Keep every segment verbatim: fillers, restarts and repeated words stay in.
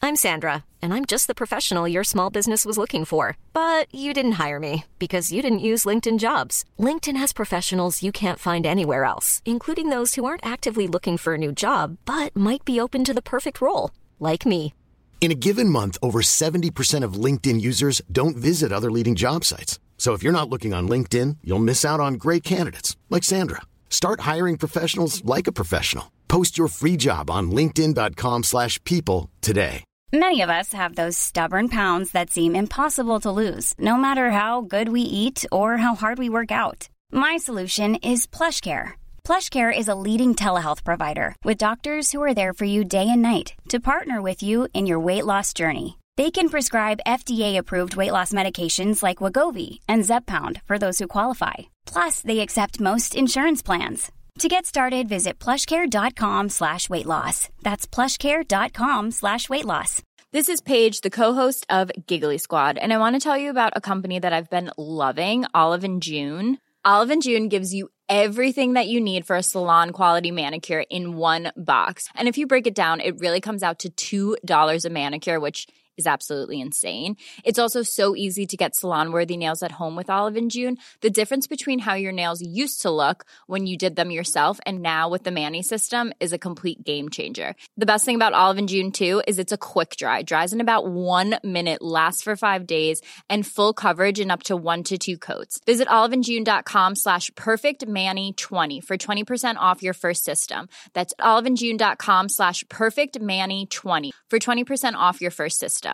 I'm Sandra, and I'm just the professional your small business was looking for. But you didn't hire me because you didn't use LinkedIn Jobs. LinkedIn has professionals you can't find anywhere else, including those who aren't actively looking for a new job, but might be open to the perfect role, like me. In a given month, over seventy percent of LinkedIn users don't visit other leading job sites. So if you're not looking on LinkedIn, you'll miss out on great candidates like Sandra. Start hiring professionals like a professional. Post your free job on linkedin.com slash people today. Many of us have those stubborn pounds that seem impossible to lose, no matter how good we eat or how hard we work out. My solution is PlushCare. PlushCare is a leading telehealth provider with doctors who are there for you day and night to partner with you in your weight loss journey. They can prescribe F D A-approved weight loss medications like Wegovy and Zepbound for those who qualify. Plus, they accept most insurance plans. To get started, visit plushcare.com slash weight loss. That's plushcare.com slash weight loss. This is Paige, the co-host of Giggly Squad, and I want to tell you about a company that I've been loving, Olive and June. Olive and June gives you everything that you need for a salon-quality manicure in one box. And if you break it down, it really comes out to two dollars a manicure, which is absolutely insane. It's also so easy to get salon-worthy nails at home with Olive and June. The difference between how your nails used to look when you did them yourself and now with the Mani system is a complete game changer. The best thing about Olive and June, too, is it's a quick dry. Dries in about one minute, lasts for five days, and full coverage in up to one to two coats. Visit oliveandjune.com slash perfectmani20 for twenty percent off your first system. That's oliveandjune.com slash perfectmani20 for twenty percent off your first system.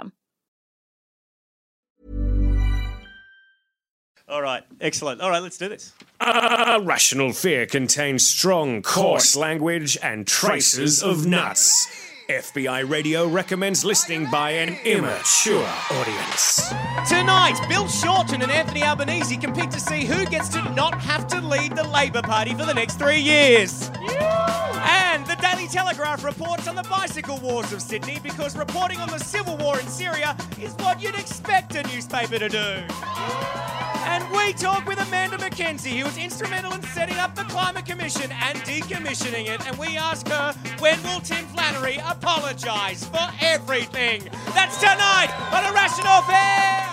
All right, excellent. All right, let's do this. Uh, Rational Fear contains strong, coarse language and traces of nuts. F B I Radio recommends listening by an immature audience. Tonight, Bill Shorten and Anthony Albanese compete to see who gets to not have to lead the Labor Party for the next three years. And the Daily Telegraph reports on the bicycle wars of Sydney because reporting on the civil war in Syria is what you'd expect a newspaper to do. And we talk with Amanda Mackenzie, who was instrumental in setting up the Climate Commission and decommissioning it. And we ask her, when will Tim Flannery apologise for everything? That's tonight on Irrational Fear!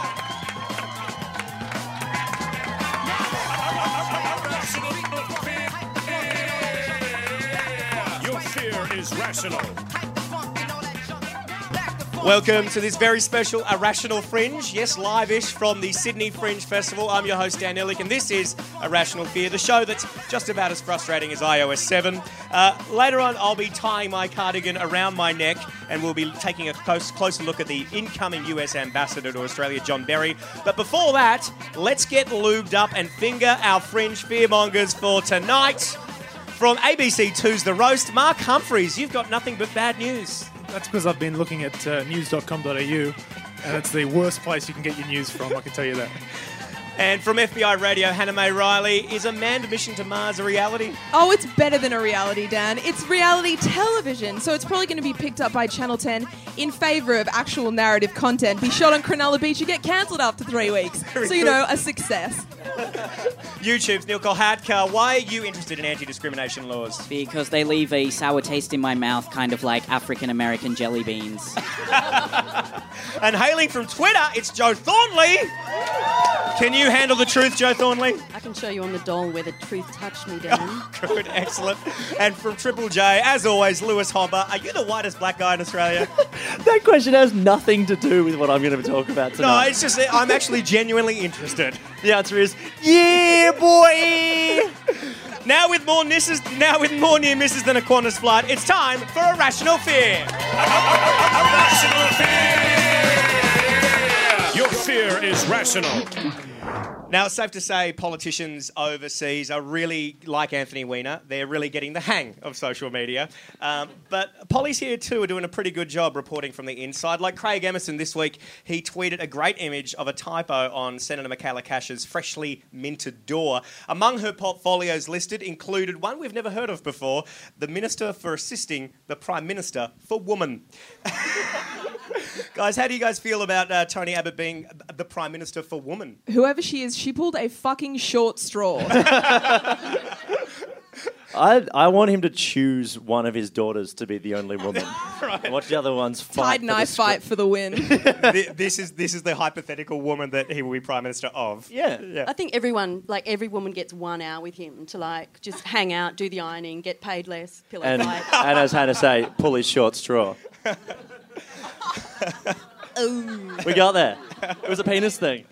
Your fear is rational. Welcome to this very special Irrational Fringe. Yes, live-ish from the Sydney Fringe Festival. I'm your host, Dan Ehrlich, and this is Irrational Fear, the show that's just about as frustrating as i O S seven. Uh, later on, I'll be tying my cardigan around my neck, and we'll be taking a close, closer look at the incoming U S Ambassador to Australia, John Berry. But before that, let's get lubed up and finger our Fringe fearmongers for tonight. From A B C two's The Roast, Mark Humphries, you've got nothing but bad news. That's because I've been looking at uh, news dot com dot a u, and it's the worst place you can get your news from, I can tell you that. And from F B I Radio, Hannah Mae Riley, is a manned mission to Mars a reality? Oh, it's better than a reality, Dan. It's reality television, so it's probably going to be picked up by Channel ten in favour of actual narrative content. Be shot on Cronulla Beach and get cancelled after three weeks. Very so, you good. know, a success. YouTube's Neil Kolhatkar. Why are you interested in anti-discrimination laws? Because they leave a sour taste in my mouth, kind of like African-American jelly beans. And hailing from Twitter, it's Joe Thornley. Can you handle the truth, Joe Thornley? I can show you on the doll where the truth touched me, Dan. Good, excellent. And from Triple J, as always, Lewis Hobber. Are you the whitest black guy in Australia? That question has nothing to do with what I'm going to talk about tonight. No, it's just that I'm actually genuinely interested. The answer is, yeah, boy! Now with more misses, now with more near misses than a Qantas flight, it's time for Irrational Fear. Irrational Fear! Your fear is rational. Now, it's safe to say politicians overseas are really, like Anthony Weiner, they're really getting the hang of social media. Um, but Polly's here too are doing a pretty good job reporting from the inside. Like Craig Emerson this week, he tweeted a great image of a typo on Senator Michaela Cash's freshly minted door. Among her portfolios listed included one we've never heard of before, the Minister for Assisting the Prime Minister for Woman. Guys, how do you guys feel about uh, Tony Abbott being the Prime Minister for Woman? Whoever she is, she pulled a fucking short straw. I, I I want him to choose one of his daughters to be the only woman. Right. And watch the other ones fight. Tide knife fight for the win. This is this is the hypothetical woman that he will be Prime Minister of. Yeah. yeah. I think everyone, like every woman gets one hour with him to like just hang out, do the ironing, get paid less, pillow And, fight. and as Hannah say, pull his short straw. Ooh. We got there. It was a penis thing.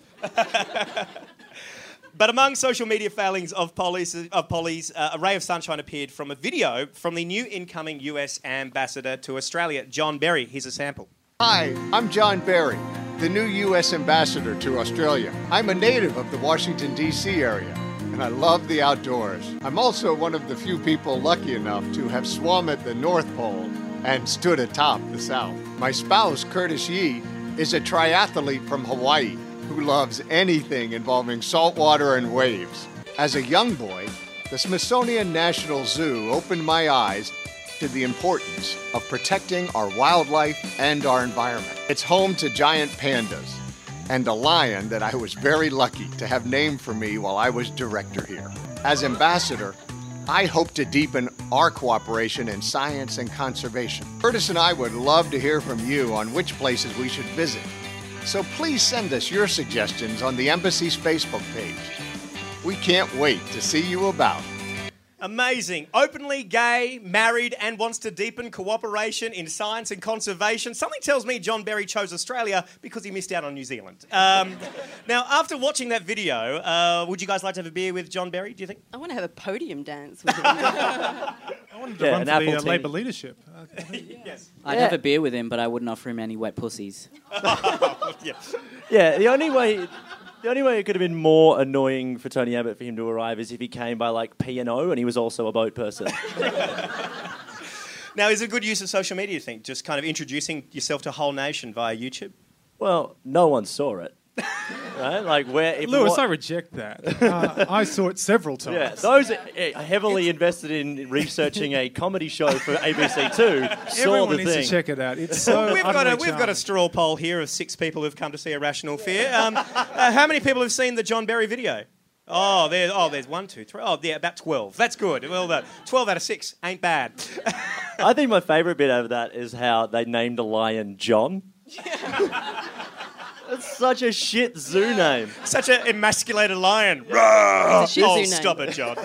But among social media failings of Polly's, of Polly's uh, a ray of sunshine appeared from a video from the new incoming U S ambassador to Australia, John Berry. Here's a sample. Hi, I'm John Berry, the new U S ambassador to Australia. I'm a native of the Washington, D C area, and I love the outdoors. I'm also one of the few people lucky enough to have swum at the North Pole and stood atop the South. My spouse, Curtis Yee, is a triathlete from Hawaii who loves anything involving saltwater and waves. As a young boy, the Smithsonian National Zoo opened my eyes to the importance of protecting our wildlife and our environment. It's home to giant pandas and a lion that I was very lucky to have named for me while I was director here. As ambassador, I hope to deepen our cooperation in science and conservation. Curtis and I would love to hear from you on which places we should visit. So please send us your suggestions on the Embassy's Facebook page. We can't wait to see you about. Amazing. Openly gay, married, and wants to deepen cooperation in science and conservation. Something tells me John Berry chose Australia because he missed out on New Zealand. Um, now, after watching that video, uh, would you guys like to have a beer with John Berry, do you think? I want to have a podium dance with him. I wanted to Yeah, run an for Apple the uh, team. Labour leadership. Yes. I'd Yeah. have a beer with him, but I wouldn't offer him any wet pussies. Yeah. Yeah, the only way... The only way it could have been more annoying for Tony Abbott for him to arrive is if he came by like P and O and he was also a boat person. Now, is it a good use of social media, you think? Just kind of introducing yourself to a whole nation via YouTube? Well, no one saw it. Right? Like where if Lewis, what- I reject that. Uh, I saw it several times. Yeah, those uh, heavily invested in researching a comedy show for A B C Two saw Everyone the needs thing. to check it out. It's so we've got a utterly we've got a charming. straw poll here of six people who've come to see Irrational Fear. Um, uh, how many people have seen the John Berry video? Oh, there. Oh, there's one, two, three. Oh, yeah, about twelve. That's good. Well done. Twelve out of six ain't bad. I think my favourite bit of that is how they named a lion John. That's such a shit zoo name. Such an emasculated lion. It's a shih Oh, tzu name. stop it, John.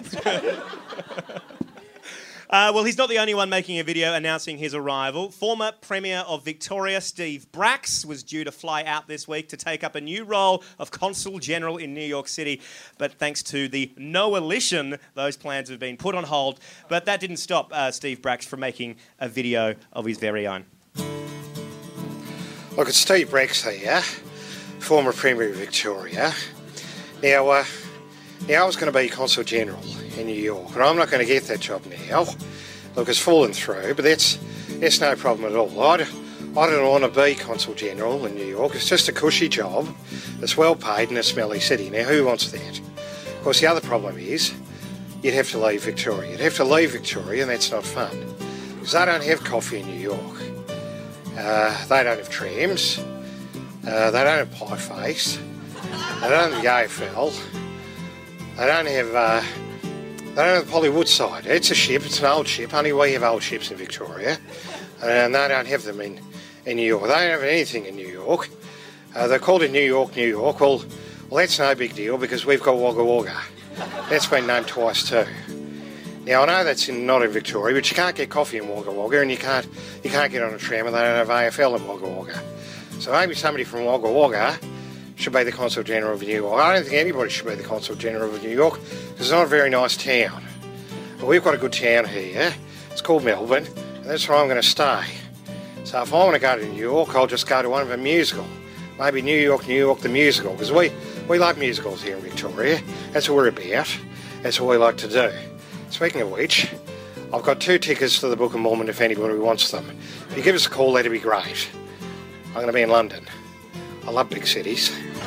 Uh, well, he's not the only one making a video announcing his arrival. Former Premier of Victoria, Steve Bracks, was due to fly out this week to take up a new role of Consul General in New York City. But thanks to the no-alition, those plans have been put on hold. But that didn't stop uh, Steve Bracks from making a video of his very own. Look, it's Steve Bracks here, former Premier of Victoria. Now, uh, now I was going to be Consul General in New York, and I'm not going to get that job now. Look, it's fallen through, but that's that's no problem at all. I, I don't want to be Consul General in New York. It's just a cushy job. It's well paid in a smelly city. Now, who wants that? Of course, the other problem is you'd have to leave Victoria. You'd have to leave Victoria, and that's not fun. Because they don't have coffee in New York. Uh, they don't have trams. Uh, they don't have pie face. They don't have the A F L. They don't have... Uh, They don't have the Polly Woodside. It's a ship, it's an old ship. Only we have old ships in Victoria. And they don't have them in, in New York. They don't have anything in New York. Uh, they're called it New York, New York. Well, well, that's no big deal because we've got Wagga Wagga. That's been named twice too. Now, I know that's in, not in Victoria, but you can't get coffee in Wagga Wagga and you can't, you can't get on a tram and they don't have A F L in Wagga Wagga. So maybe somebody from Wagga Wagga should be the Consul General of New York. I don't think anybody should be the Consul General of New York because it's not a very nice town. But we've got a good town here. It's called Melbourne, and that's where I'm going to stay. So if I want to go to New York, I'll just go to one of a musical. Maybe New York, New York, the musical, because we, we like musicals here in Victoria. That's what we're about. That's what we like to do. Speaking of which, I've got two tickets to the Book of Mormon if anybody wants them. If you give us a call, that'd be great. I'm going to be in London. I love big cities.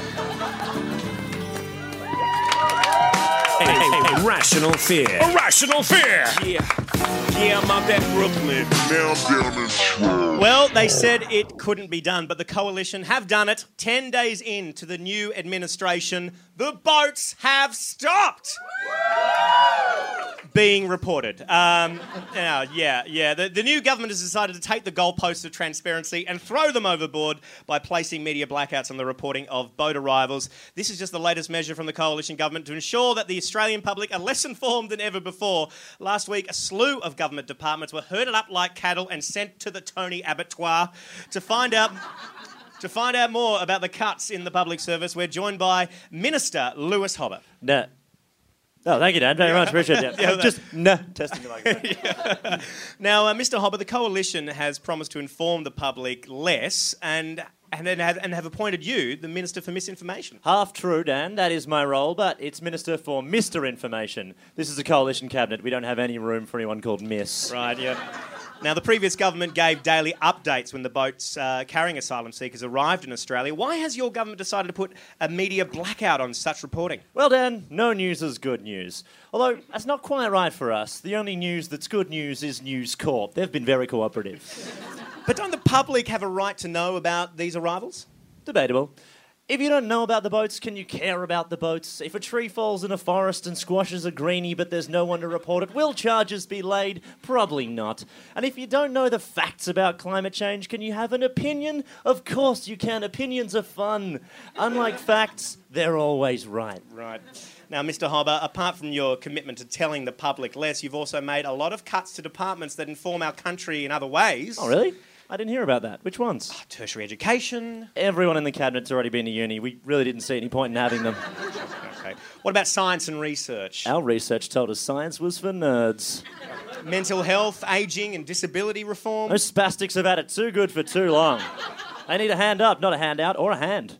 Hey, hey, hey, Irrational Fear. Irrational Fear. Yeah. Yeah, I'm up at Brooklyn. Now I'm down in Shore. Well, they said it couldn't be done, but the coalition have done it. Ten days into the new administration, the boats have stopped. being reported. Um, now, yeah, yeah. The, the new government has decided to take the goalposts of transparency and throw them overboard by placing media blackouts on the reporting of boat arrivals. This is just the latest measure from the coalition government to ensure that the Australian public are less informed than ever before. Last week, a slew of government departments were herded up like cattle and sent to the Tony Abattoir to find out... To find out more about the cuts in the public service, we're joined by Minister Lewis Hobba. No. Oh, thank you, Dan. Very much. Appreciate it. Yeah, I'm just no testing the microphone. yeah. Now, uh, Mister Hobba, the coalition has promised to inform the public less and and then have, and have appointed you the Minister for Misinformation. Half true, Dan. That is my role, but it's Minister for Mister Information. This is a coalition cabinet. We don't have any room for anyone called Miss. Right, yeah. Now, the previous government gave daily updates when the boats uh, carrying asylum seekers arrived in Australia. Why has your government decided to put a media blackout on such reporting? Well, Dan, no news is good news. Although, that's not quite right for us. The only news that's good news is News Corp. They've been very cooperative. But don't the public have a right to know about these arrivals? Debatable. If you don't know about the boats, can you care about the boats? If a tree falls in a forest and squashes a greenie but there's no one to report it, will charges be laid? Probably not. And if you don't know the facts about climate change, can you have an opinion? Of course you can. Opinions are fun. Unlike facts, they're always right. Right. Now, Mister Hobba, apart from your commitment to telling the public less, you've also made a lot of cuts to departments that inform our country in other ways. Oh, really? I didn't hear about that. Which ones? Oh, tertiary education. Everyone in the cabinet's already been to uni. We really didn't see any point in having them. Okay. What about science and research? Our research told us science was for nerds. Mental health, ageing and disability reform. Those spastics have had it too good for too long. They need a hand up, not a handout, or a hand.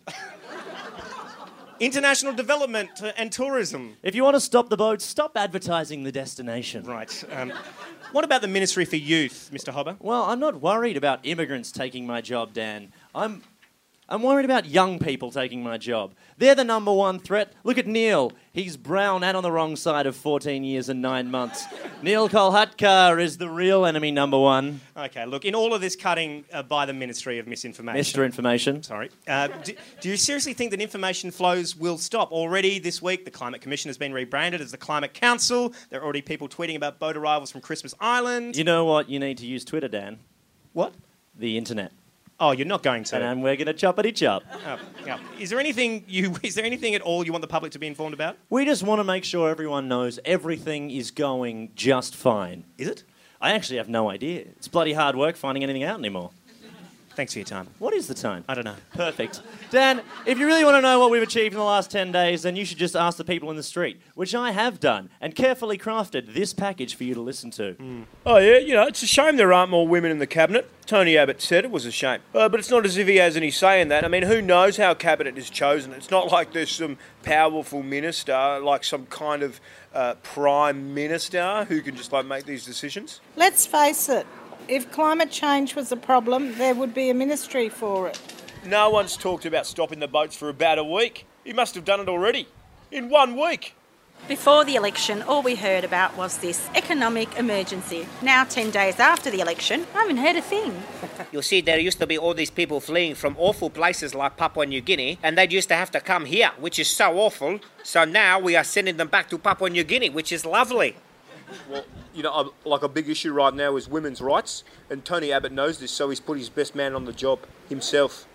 International development and tourism. If you want to stop the boats, stop advertising the destination. Right. Um, what about the Ministry for Youth, Mister Hobba? Well, I'm not worried about immigrants taking my job, Dan. I'm... I'm worried about young people taking my job. They're the number one threat. Look at Neil. He's brown and on the wrong side of fourteen years and nine months. Neil Kolhatkar is the real enemy number one. Okay, look, in all of this cutting uh, by the Ministry of Misinformation... Mister Information. Sorry. Uh, do, do you seriously think that information flows will stop? Already this week, the Climate Commission has been rebranded as the Climate Council. There are already people tweeting about boat arrivals from Christmas Island. You know what? You need to use Twitter, Dan. What? The internet. Oh, you're not going to. And we're going to choppity chop. Oh, yeah. Is there anything you? Is there anything at all you want the public to be informed about? We just want to make sure everyone knows everything is going just fine. Is it? I actually have no idea. It's bloody hard work finding anything out anymore. Thanks for your time. What is the time? I don't know. Perfect. Dan, if you really want to know what we've achieved in the last ten days, then you should just ask the people in the street, which I have done, and carefully crafted this package for you to listen to. Mm. Oh, yeah, you know, it's a shame there aren't more women in the cabinet. Tony Abbott said it was a shame. Uh, but it's not as if he has any say in that. I mean, who knows how cabinet is chosen? It's not like there's some powerful minister, like some kind of uh, prime minister who can just, like, make these decisions. Let's face it. If climate change was a problem, there would be a ministry for it. No one's talked about stopping the boats for about a week. He must have done it already. In one week. Before the election, all we heard about was this economic emergency. Now, ten days after the election, I haven't heard a thing. You see, there used to be all these people fleeing from awful places like Papua New Guinea, and they used to have to come here, which is so awful. So now we are sending them back to Papua New Guinea, which is lovely. Well, you know, like a big issue right now is women's rights, and Tony Abbott knows this, so he's put his best man on the job himself.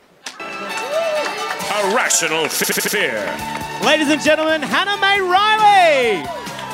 A rational f- fear. Ladies and gentlemen, Hannah May Riley!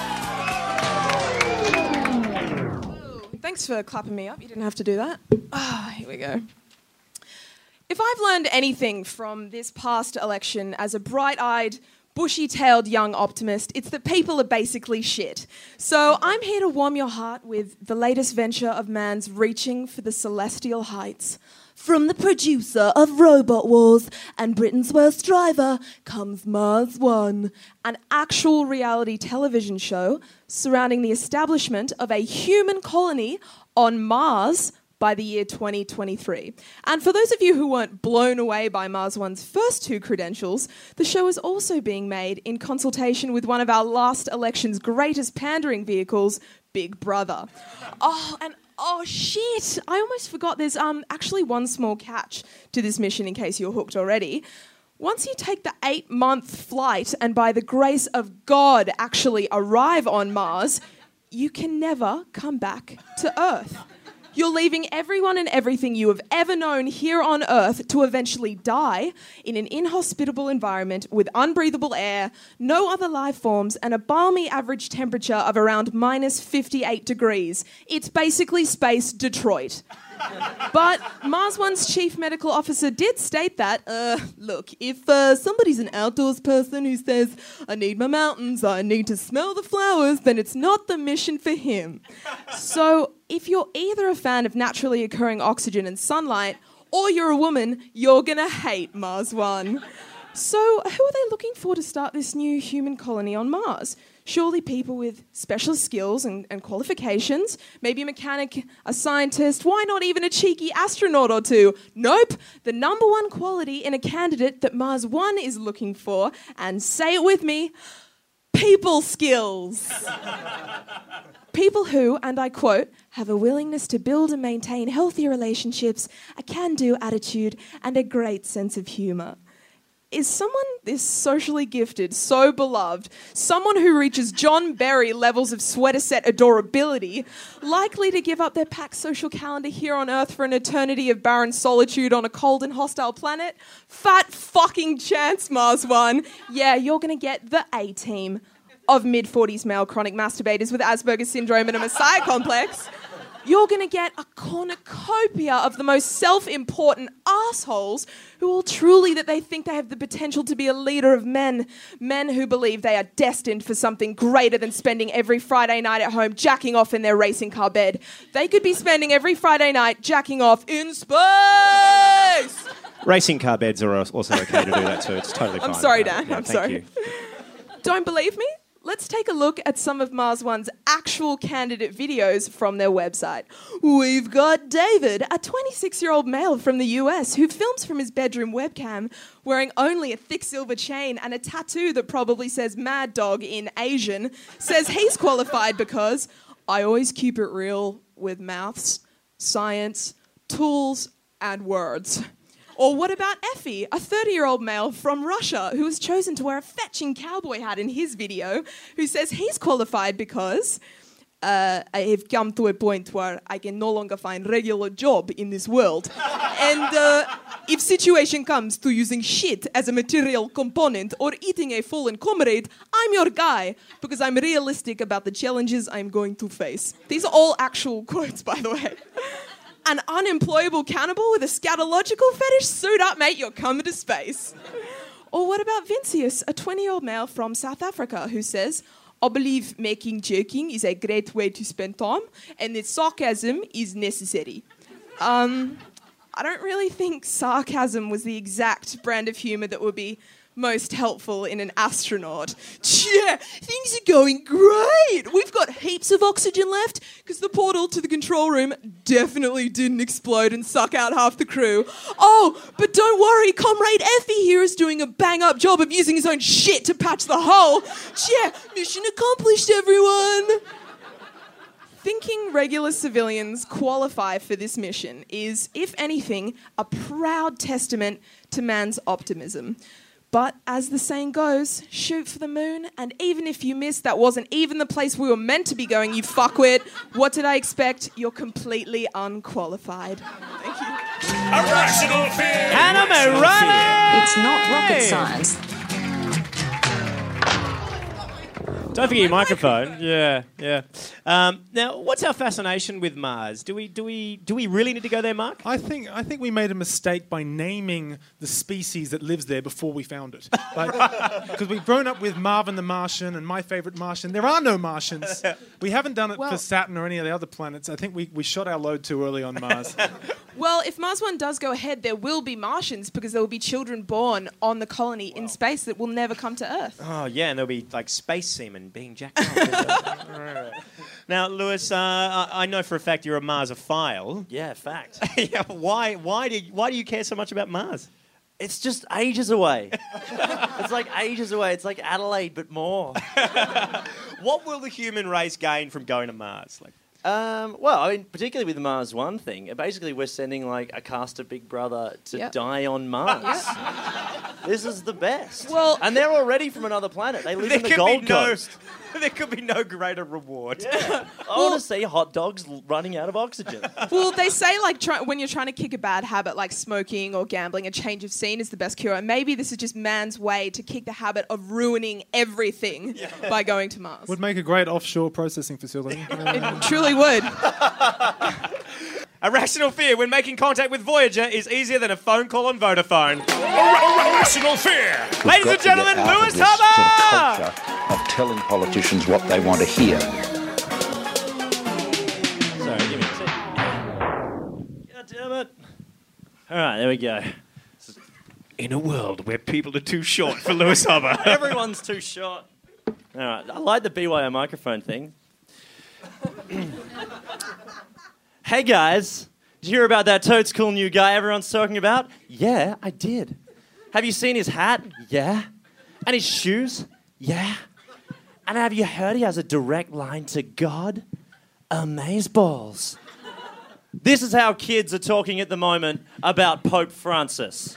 Thanks for clapping me up. You didn't have to do that. Ah, here we go. If I've learned anything from this past election as a bright-eyed, bushy-tailed young optimist, it's that people are basically shit. So I'm here to warm your heart with the latest venture of man's reaching for the celestial heights. From the producer of Robot Wars and Britain's Worst Driver comes Mars One, an actual reality television show surrounding the establishment of a human colony on Mars by the year twenty twenty-three. And for those of you who weren't blown away by Mars One's first two credentials, the show is also being made in consultation with one of our last election's greatest pandering vehicles, Big Brother. Oh, and oh shit, I almost forgot there's um actually one small catch to this mission in case you're hooked already. Once you take the eight-month flight and by the grace of God actually arrive on Mars, you can never come back to Earth. You're leaving everyone and everything you have ever known here on Earth to eventually die in an inhospitable environment with unbreathable air, no other life forms, and a balmy average temperature of around minus fifty-eight degrees. It's basically space Detroit. But Mars One's chief medical officer did state that, uh, look, if uh, somebody's an outdoors person who says, I need my mountains, I need to smell the flowers, then it's not the mission for him. So if you're either a fan of naturally occurring oxygen and sunlight, or you're a woman, you're gonna hate Mars One. So who are they looking for to start this new human colony on Mars? Surely people with special skills and, and qualifications, maybe a mechanic, a scientist, why not even a cheeky astronaut or two? Nope, the number one quality in a candidate that Mars One is looking for, and say it with me, people skills. People who, and I quote, have a willingness to build and maintain healthy relationships, a can-do attitude, and a great sense of humour. Is someone this socially gifted, so beloved, someone who reaches John Berry levels of sweater set adorability, likely to give up their packed social calendar here on Earth for an eternity of barren solitude on a cold and hostile planet? Fat fucking chance, Mars One. Yeah, you're going to get the A-team of mid-forties male chronic masturbators with Asperger's syndrome and a messiah complex. You're going to get a cornucopia of the most self-important assholes who all truly that they think they have the potential to be a leader of men. Men who believe they are destined for something greater than spending every Friday night at home jacking off in their racing car bed. They could be spending every Friday night jacking off in space! Racing car beds are also okay to do that too. It's totally fine. I'm sorry, Dan. Yeah, I'm thank sorry. you. Don't believe me? Let's take a look at some of Mars One's actual candidate videos from their website. We've got David, a twenty-six-year-old male from the U S who films from his bedroom webcam wearing only a thick silver chain and a tattoo that probably says Mad Dog in Asian, says he's qualified because I always keep it real with maths, science, tools, and words. Or what about Effie, a thirty-year-old male from Russia who was chosen to wear a fetching cowboy hat in his video, who says he's qualified because uh, I have come to a point where I can no longer find regular job in this world. And uh, if situation comes to using shit as a material component or eating a fallen comrade, I'm your guy because I'm realistic about the challenges I'm going to face. These are all actual quotes, by the way. An unemployable cannibal with a scatological fetish? Suit up, mate, you're coming to space. Or what about Vincius, a twenty-year-old male from South Africa who says, I believe making joking is a great way to spend time and that sarcasm is necessary. Um, I don't really think sarcasm was the exact brand of humour that would be most helpful in an astronaut. Yeah, things are going great. We've got heaps of oxygen left because the portal to the control room definitely didn't explode and suck out half the crew. Oh, but don't worry, Comrade Effie here is doing a bang-up job of using his own shit to patch the hole. Yeah, mission accomplished, everyone. Thinking regular civilians qualify for this mission is, if anything, a proud testament to man's optimism. But as the saying goes, shoot for the moon, and even if you missed, that wasn't even the place we were meant to be going, you fuckwit. What did I expect? You're completely unqualified. Thank you. Irrational fear! Hannah Maroney! It's not rocket science. Don't forget your microphone. Yeah, yeah. Um, now, what's our fascination with Mars? Do we, do we, do we really need to go there, Mark? I think I think we made a mistake by naming the species that lives there before we found it. Because we've grown up with Marvin the Martian and My Favorite Martian. There are no Martians. We haven't done it Well- for Saturn or any of the other planets. I think we, we shot our load too early on Mars. Well, if Mars One does go ahead, there will be Martians because there will be children born on the colony in space that will never come to Earth. Oh, yeah, and there'll be, like, space semen being jacked off. Right, right. Now, Lewis, uh, I, I know for a fact you're a Marsophile. Yeah, fact. Yeah, why, why, do, why do you care so much about Mars? It's just ages away. It's like ages away. It's like Adelaide, but more. What will the human race gain from going to Mars? Like, Um, well, I mean, particularly with the Mars One thing, basically we're sending like a cast of Big Brother to Yep. die on Mars. This is the best. Well, and they're already from another planet. They live There in the could Gold be no- Coast. There could be no greater reward. Yeah. I want to see hot dogs l- running out of oxygen. Well, they say like try, when you're trying to kick a bad habit like smoking or gambling, a change of scene is the best cure. And maybe this is just man's way to kick the habit of ruining everything by going to Mars. Would make a great offshore processing facility. It truly would. A rational fear when making contact with Voyager is easier than a phone call on Vodafone. Rational fear. Ladies and gentlemen, Lewis Hubber! Sort of culture of telling politicians what they want to hear. Sorry, give me a sec. God damn it. All right, there we go. In a world where people are too short for Lewis Hubber. Everyone's too short. All right, I like the B Y O microphone thing. Hey guys, did you hear about that totes cool new guy everyone's talking about? Yeah, I did. Have you seen his hat? Yeah. And his shoes? Yeah. And have you heard he has a direct line to God? Amazeballs. This is how kids are talking at the moment about Pope Francis.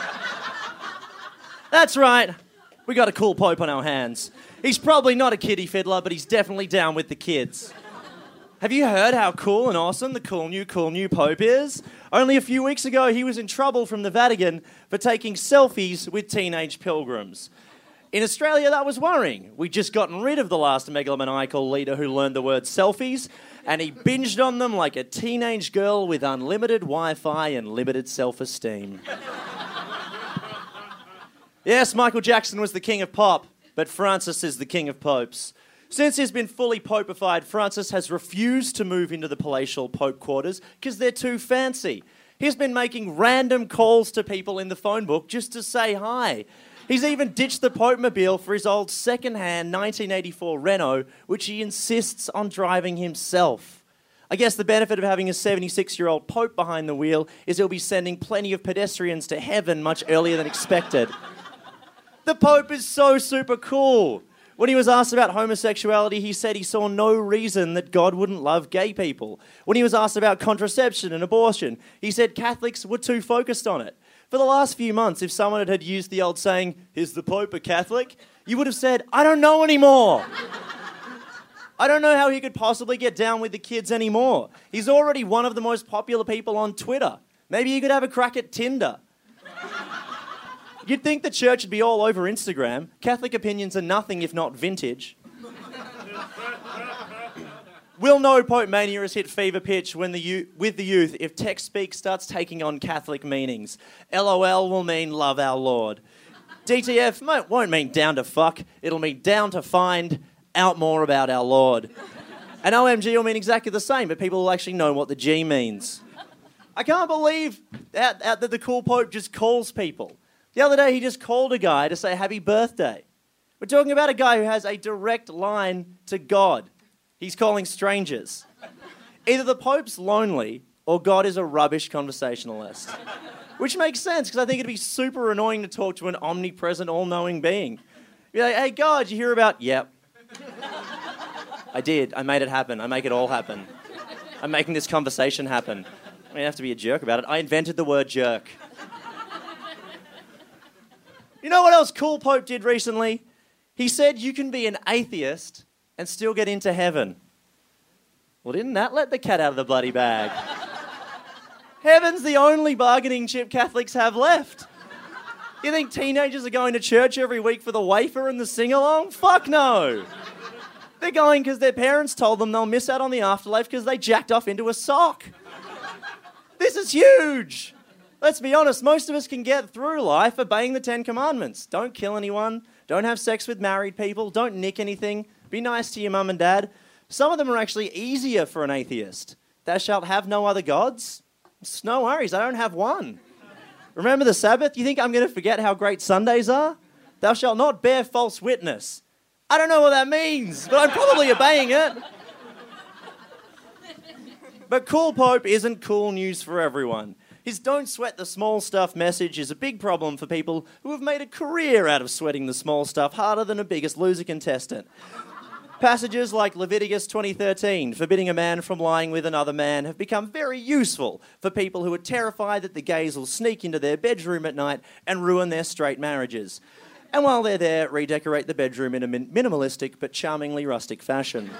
That's right. We got a cool Pope on our hands. He's probably not a kiddie fiddler, but he's definitely down with the kids. Have you heard how cool and awesome the cool new, cool new Pope is? Only a few weeks ago, he was in trouble from the Vatican for taking selfies with teenage pilgrims. In Australia, that was worrying. We'd just gotten rid of the last megalomaniacal leader who learned the word selfies, and he binged on them like a teenage girl with unlimited Wi-Fi and limited self-esteem. Yes, Michael Jackson was the king of pop, but Francis is the king of popes. Since he's been fully popified, Francis has refused to move into the palatial Pope quarters because they're too fancy. He's been making random calls to people in the phone book just to say hi. He's even ditched the Pope-mobile for his old second-hand nineteen eighty-four Renault, which he insists on driving himself. I guess the benefit of having a seventy-six-year-old Pope behind the wheel is he'll be sending plenty of pedestrians to heaven much earlier than expected. The Pope is so super cool. When he was asked about homosexuality, he said he saw no reason that God wouldn't love gay people. When he was asked about contraception and abortion, he said Catholics were too focused on it. For the last few months, if someone had used the old saying, "Is the Pope a Catholic?" you would have said, "I don't know anymore." I don't know how he could possibly get down with the kids anymore. He's already one of the most popular people on Twitter. Maybe he could have a crack at Tinder. You'd think the church would be all over Instagram. Catholic opinions are nothing if not vintage. We'll know Pope Mania has hit fever pitch when the u- with the youth if text speak starts taking on Catholic meanings. L O L will mean love our Lord. D T F won't mean down to fuck. It'll mean down to find out more about our Lord. And O M G will mean exactly the same, but people will actually know what the G means. I can't believe that, that the cool Pope just calls people. The other day, he just called a guy to say happy birthday. We're talking about a guy who has a direct line to God. He's calling strangers. Either the Pope's lonely or God is a rubbish conversationalist. Which makes sense, because I think it'd be super annoying to talk to an omnipresent, all-knowing being. Be like, hey, God, you hear about... Yep. I did. I made it happen. I make it all happen. I'm making this conversation happen. I don't have to be a jerk about it. I invented the word jerk. You know what else cool Pope did recently? He said you can be an atheist and still get into heaven. Well, didn't that let the cat out of the bloody bag? Heaven's the only bargaining chip Catholics have left. You think teenagers are going to church every week for the wafer and the sing-along? Fuck no. They're going because their parents told them they'll miss out on the afterlife because they jacked off into a sock. This is huge. Let's be honest, most of us can get through life obeying the Ten Commandments. Don't kill anyone, don't have sex with married people, don't nick anything, be nice to your mum and dad. Some of them are actually easier for an atheist. Thou shalt have no other gods? It's no worries, I don't have one. Remember the Sabbath? You think I'm going to forget how great Sundays are? Thou shalt not bear false witness. I don't know what that means, but I'm probably obeying it. But cool Pope isn't cool news for everyone. His don't sweat the small stuff message is a big problem for people who have made a career out of sweating the small stuff harder than a Biggest Loser contestant. Passages like Leviticus twenty thirteen, forbidding a man from lying with another man, have become very useful for people who are terrified that the gays will sneak into their bedroom at night and ruin their straight marriages. And while they're there, redecorate the bedroom in a min- minimalistic but charmingly rustic fashion.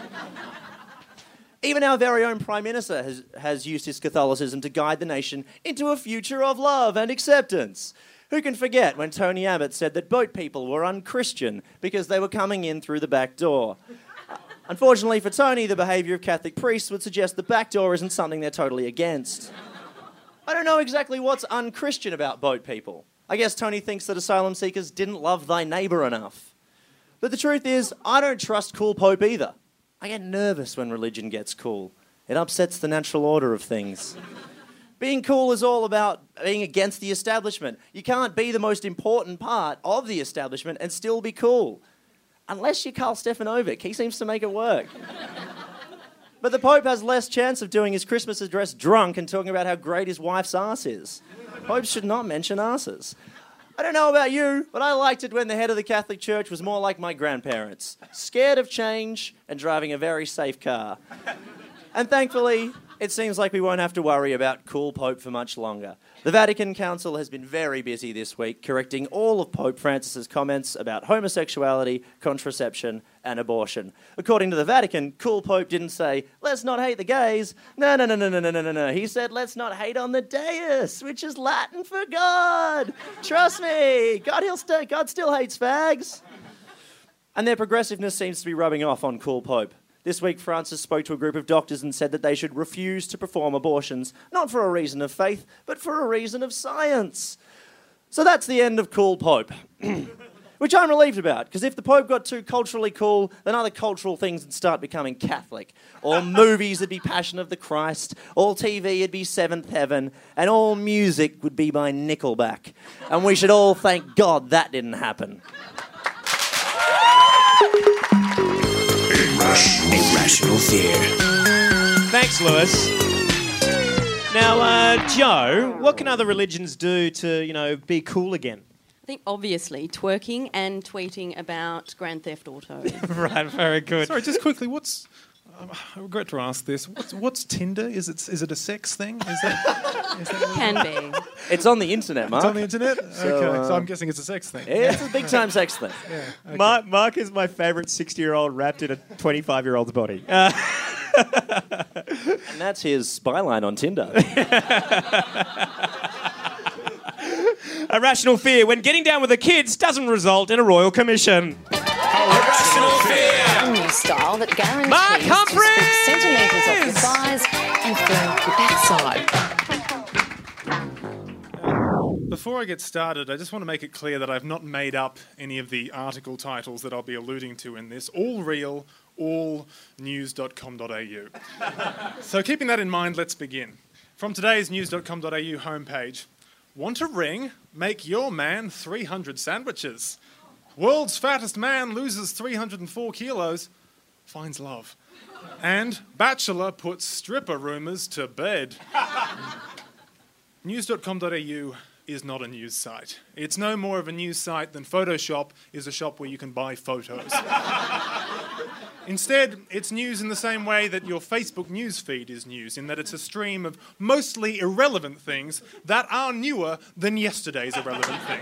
Even our very own Prime Minister has, has used his Catholicism to guide the nation into a future of love and acceptance. Who can forget when Tony Abbott said that boat people were unchristian because they were coming in through the back door? Unfortunately for Tony, the behaviour of Catholic priests would suggest the back door isn't something they're totally against. I don't know exactly what's unchristian about boat people. I guess Tony thinks that asylum seekers didn't love thy neighbour enough. But the truth is, I don't trust cool Pope either. I get nervous when religion gets cool. It upsets the natural order of things. Being cool is all about being against the establishment. You can't be the most important part of the establishment and still be cool. Unless you're Karl Stefanovic. He seems to make it work. But the Pope has less chance of doing his Christmas address drunk and talking about how great his wife's arse is. Popes should not mention arses. I don't know about you, but I liked it when the head of the Catholic Church was more like my grandparents. Scared of change and driving a very safe car. And thankfully, it seems like we won't have to worry about cool Pope for much longer. The Vatican Council has been very busy this week, correcting all of Pope Francis's comments about homosexuality, contraception, and abortion. According to the Vatican, cool Pope didn't say, let's not hate the gays. No, no, no, no, no, no, no, no, no. He said, let's not hate on the Deus, which is Latin for God. Trust me, God, he'll st- God still hates fags. And their progressiveness seems to be rubbing off on cool Pope. This week, Francis spoke to a group of doctors and said that they should refuse to perform abortions, not for a reason of faith, but for a reason of science. So that's the end of cool Pope, which I'm relieved about, because if the Pope got too culturally cool, then other cultural things would start becoming Catholic. All movies would be Passion of the Christ, all T V would be Seventh Heaven, and all music would be by Nickelback. And we should all thank God that didn't happen. Irrational fear. Thanks, Lewis. Now, uh, Joe, what can other religions do to, you know, be cool again? I think obviously twerking and tweeting about Grand Theft Auto. Right, very good. Sorry, just quickly, what's... Um, I regret to ask this. What's, what's Tinder? Is it is it a sex thing? Is that, is that Can be. It's on the internet, Mark. It's on the internet? So, okay, uh, so I'm guessing it's a sex thing. Yeah, it's a big-time sex thing. Yeah, okay. Mark, Mark is my favourite sixty-year-old wrapped in a twenty-five-year-old's body. Uh, and that's his byline on Tinder. Irrational fear when getting down with the kids doesn't result in a royal commission. Irrational fear. A new style that guarantees Mark to scoop centimetres off your thighs and firm your backside. Before I get started, I just want to make it clear that I've not made up any of the article titles that I'll be alluding to in this. All real, all news dot com dot a u. So keeping that in mind, let's begin. From today's news dot com dot a u homepage, want a ring? Make your man three hundred sandwiches. World's fattest man loses three hundred four kilos, finds love. And Bachelor puts stripper rumours to bed. news dot com dot a u is not a news site. It's no more of a news site than Photoshop is a shop where you can buy photos. Instead, it's news in the same way that your Facebook news feed is news, in that it's a stream of mostly irrelevant things that are newer than yesterday's irrelevant things.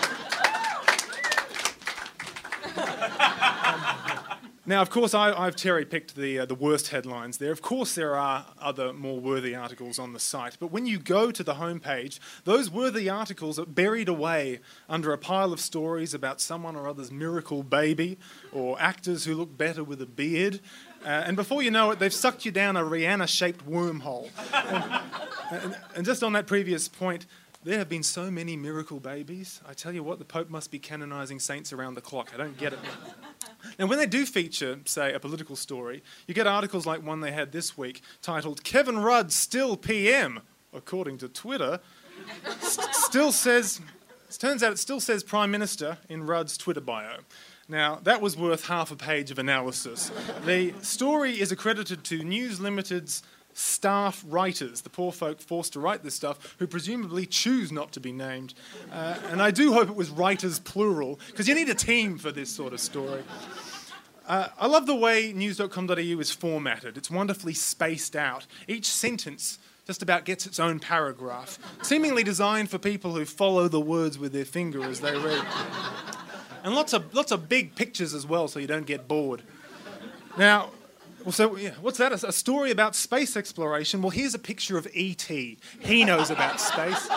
Now, of course, I, I've cherry-picked the, uh, the worst headlines there. Of course, there are other more worthy articles on the site. But when you go to the homepage, those worthy articles are buried away under a pile of stories about someone or other's miracle baby or actors who look better with a beard. Uh, and before you know it, they've sucked you down a Rihanna-shaped wormhole. and, and, and just on that previous point, there have been so many miracle babies. I tell you what, the Pope must be canonising saints around the clock. I don't get it. Now, when they do feature, say, a political story, you get articles like one they had this week titled, Kevin Rudd Still P M, according to Twitter. St- still says, it turns out it still says Prime Minister in Rudd's Twitter bio. Now, that was worth half a page of analysis. The story is accredited to News Limited's staff writers, the poor folk forced to write this stuff, who presumably choose not to be named. Uh, and I do hope it was writers plural, because you need a team for this sort of story. Uh, I love the way news dot com dot a u is formatted. It's wonderfully spaced out. Each sentence just about gets its own paragraph, seemingly designed for people who follow the words with their finger as they read. And lots of lots of big pictures as well, so you don't get bored. Now, well, so yeah, what's that? A, a story about space exploration? Well, here's a picture of E T He knows about space.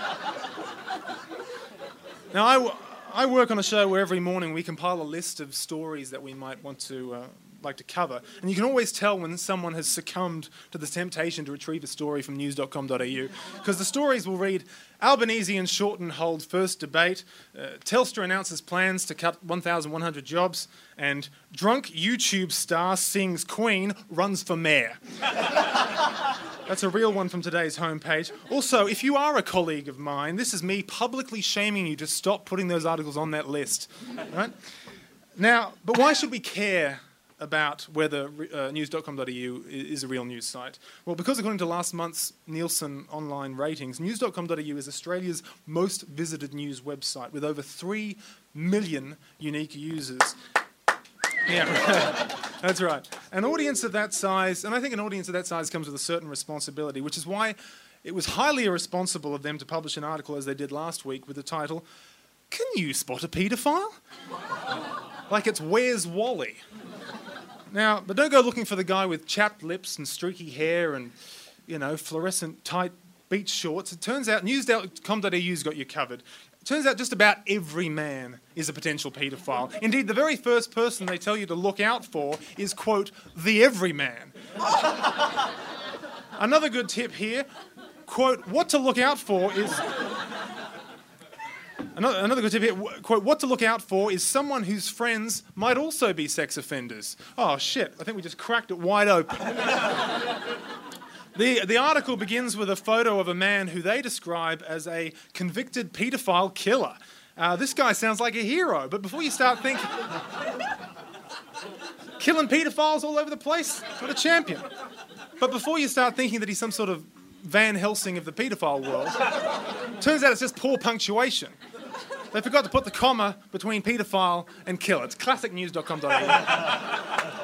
Now, I, w- I work on a show where every morning we compile a list of stories that we might want to uh, like to cover, and you can always tell when someone has succumbed to the temptation to retrieve a story from news dot com dot a u, because the stories will read, Albanese and Shorten hold first debate, uh, Telstra announces plans to cut one thousand one hundred jobs, and drunk YouTube star sings Queen, runs for mayor. That's a real one from today's homepage. Also, if you are a colleague of mine, this is me publicly shaming you to stop putting those articles on that list. Right? Now, but why should we care about whether uh, news dot com dot a u is a real news site? Well, because according to last month's Nielsen online ratings, news dot com dot a u is Australia's most visited news website with over three million unique users. Yeah, that's right. An audience of that size, and I think an audience of that size comes with a certain responsibility, which is why it was highly irresponsible of them to publish an article, as they did last week, with the title, Can You Spot a Paedophile? Like it's Where's Wally? Now, but don't go looking for the guy with chapped lips and streaky hair and, you know, fluorescent tight beach shorts. It turns out news dot com dot a u's got you covered. It turns out just about every man is a potential paedophile. Indeed, the very first person they tell you to look out for is, quote, the everyman. Another good tip here, quote, what to look out for is... Another, another good tip here, quote, what to look out for is someone whose friends might also be sex offenders. Oh, shit, I think we just cracked it wide open. the, the article begins with a photo of a man who they describe as a convicted paedophile killer. Uh, this guy sounds like a hero, but before you start thinking... killing paedophiles all over the place? What a champion. But before you start thinking that he's some sort of Van Helsing of the paedophile world, turns out it's just poor punctuation. They forgot to put the comma between paedophile and killer. It's classic news dot com dot a u.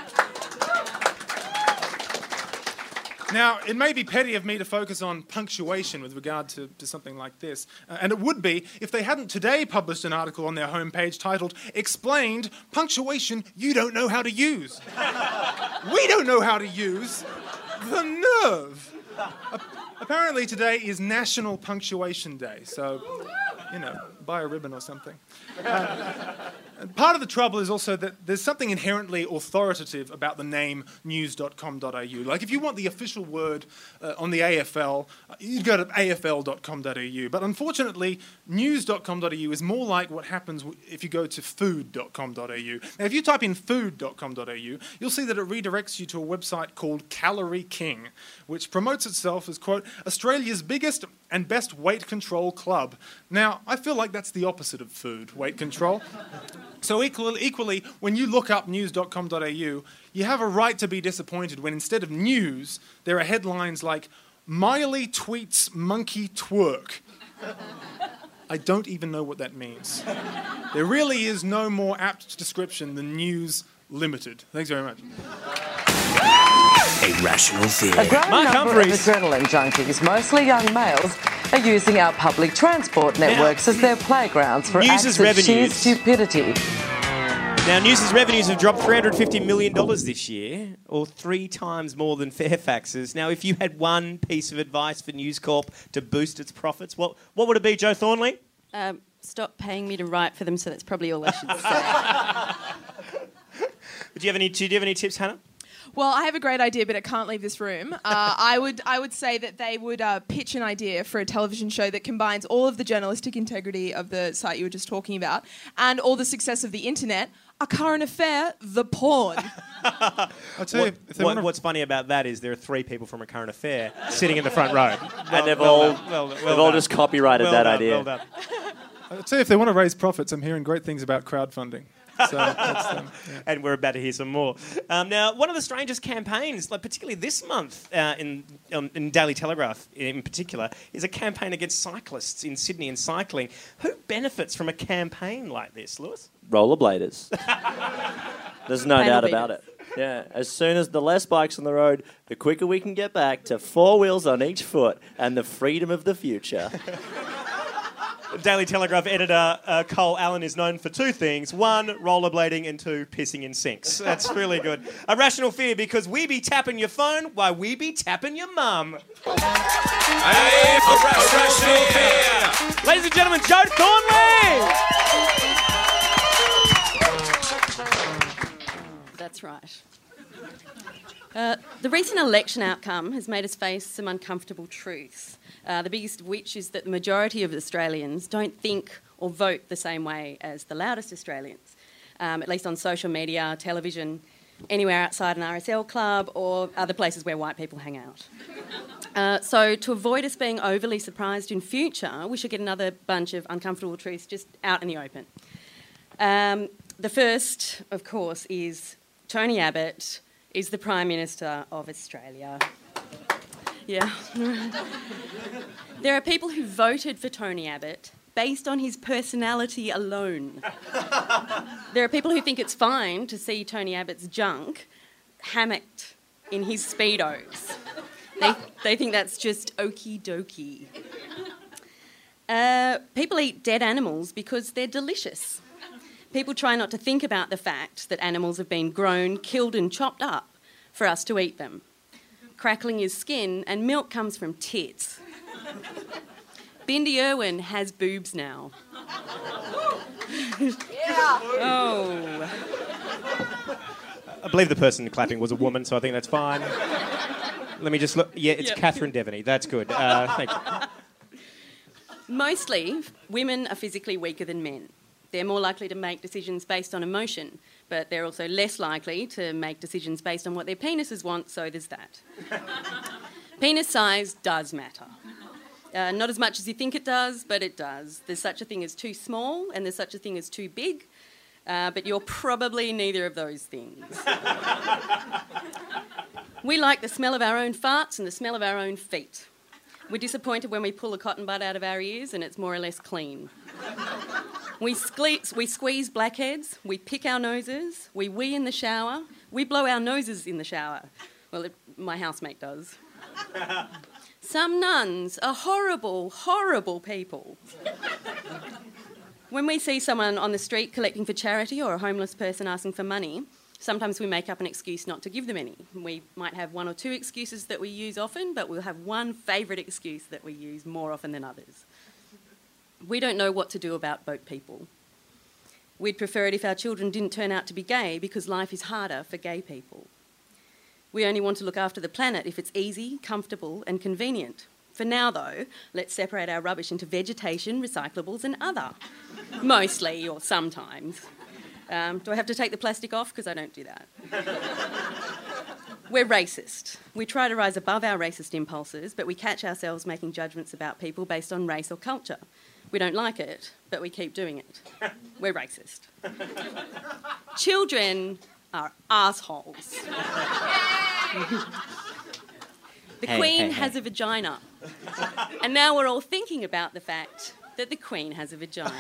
Now, it may be petty of me to focus on punctuation with regard to, to something like this, uh, and it would be if they hadn't today published an article on their homepage titled, Explained Punctuation You Don't Know How to Use. We don't know how to use. The nerve. Uh, apparently today is National Punctuation Day, so, you know, buy a ribbon or something. Uh, and part of the trouble is also that there's something inherently authoritative about the name news dot com dot a u. Like, if you want the official word uh, on the A F L, uh, you'd go to A F L dot com dot a u. But unfortunately, news dot com dot a u is more like what happens w- if you go to food dot com dot a u. Now, if you type in food dot com dot a u, you'll see that it redirects you to a website called Calorie King, which promotes itself as, quote, Australia's biggest and best weight control club. Now, I feel like that's the opposite of food, weight control. So equally, equally, when you look up news dot com dot a u, you have a right to be disappointed when instead of news, there are headlines like, Miley tweets monkey twerk. I don't even know what that means. There really is no more apt description than news limited. Thanks very much. A rational fear. A growing Mark number Humphreys. of adrenaline junkies, mostly young males, are using our public transport networks now, as their playgrounds for acts of revenues. sheer stupidity. Now, News's revenues have dropped three hundred fifty million dollars this year, or three times more than Fairfax's. Now, if you had one piece of advice for News Corp to boost its profits, what, what would it be, Jo Thornley? Um, stop paying me to write for them, so that's probably all I should say. do, you have any, do you have any tips, Hannah? Well, I have a great idea, but it can't leave this room. Uh, I would I would say that they would uh, pitch an idea for a television show that combines all of the journalistic integrity of the site you were just talking about and all the success of the internet, a current affair, the porn. I'll tell what, you, if what, wanna... What's funny about that is there are three people from A Current Affair sitting in the front row. Well, and they've well all, well, well they've all just copyrighted well that done, idea. Well done. I'll tell you, if they want to raise profits, I'm hearing great things about crowdfunding. So that's, um, yeah. And we're about to hear some more. Um, now, one of the strangest campaigns, like particularly this month uh, in, um, in Daily Telegraph in particular, is a campaign against cyclists in Sydney and cycling. Who benefits from a campaign like this, Lewis? Rollerbladers. There's no Pain doubt will be about it. Yeah, as soon as the less bikes on the road, the quicker we can get back to four wheels on each foot and the freedom of the future. Daily Telegraph editor uh, Cole Allen is known for two things. One, rollerblading, and two, pissing in sinks. That's really good. A rational fear, because we be tapping your phone while we be tapping your mum. Hey, for rational fear. Ladies and gentlemen, Joe Thornley! That's right. Uh, the recent election outcome has made us face some uncomfortable truths. Uh, the biggest of which is that the majority of Australians don't think or vote the same way as the loudest Australians, um, at least on social media, television, anywhere outside an R S L club or other places where white people hang out. Uh, so to avoid us being overly surprised in future, we should get another bunch of uncomfortable truths just out in the open. Um, the first, of course, is Tony Abbott is the Prime Minister of Australia. Yeah. There are people who voted for Tony Abbott based on his personality alone. There are people who think it's fine to see Tony Abbott's junk hammocked in his Speedos. They, they think that's just okie dokie. Uh, people eat dead animals because they're delicious. People try not to think about the fact that animals have been grown, killed and chopped up for us to eat them. Crackling his skin, and milk comes from tits. Bindi Irwin has boobs now. Yeah. Oh. I believe the person clapping was a woman, so I think that's fine. Let me just look. Yeah, it's Yep. Catherine Devaney. That's good. Uh, thank you. Mostly, women are physically weaker than men. They're more likely to make decisions based on emotion, but they're also less likely to make decisions based on what their penises want, so there's that. Penis size does matter. Uh, not as much as you think it does, but it does. There's such a thing as too small, and there's such a thing as too big, uh, but you're probably neither of those things. We like the smell of our own farts and the smell of our own feet. We're disappointed when we pull a cotton bud out of our ears and it's more or less clean. We, sque- we squeeze blackheads, we pick our noses, we wee in the shower, we blow our noses in the shower. Well, it, my housemate does. Some nuns are horrible, horrible people. When we see someone on the street collecting for charity or a homeless person asking for money, sometimes we make up an excuse not to give them any. We might have one or two excuses that we use often, but we'll have one favourite excuse that we use more often than others. We don't know what to do about boat people. We'd prefer it if our children didn't turn out to be gay because life is harder for gay people. We only want to look after the planet if it's easy, comfortable and convenient. For now, though, let's separate our rubbish into vegetation, recyclables and other. Mostly, or sometimes. Um, do I have to take the plastic off? Because I don't do that. We're racist. We try to rise above our racist impulses, but we catch ourselves making judgments about people based on race or culture. We don't like it, but we keep doing it. We're racist. Children are assholes. The Hey, Queen hey, hey. has a vagina. And now we're all thinking about the fact that the Queen has a vagina.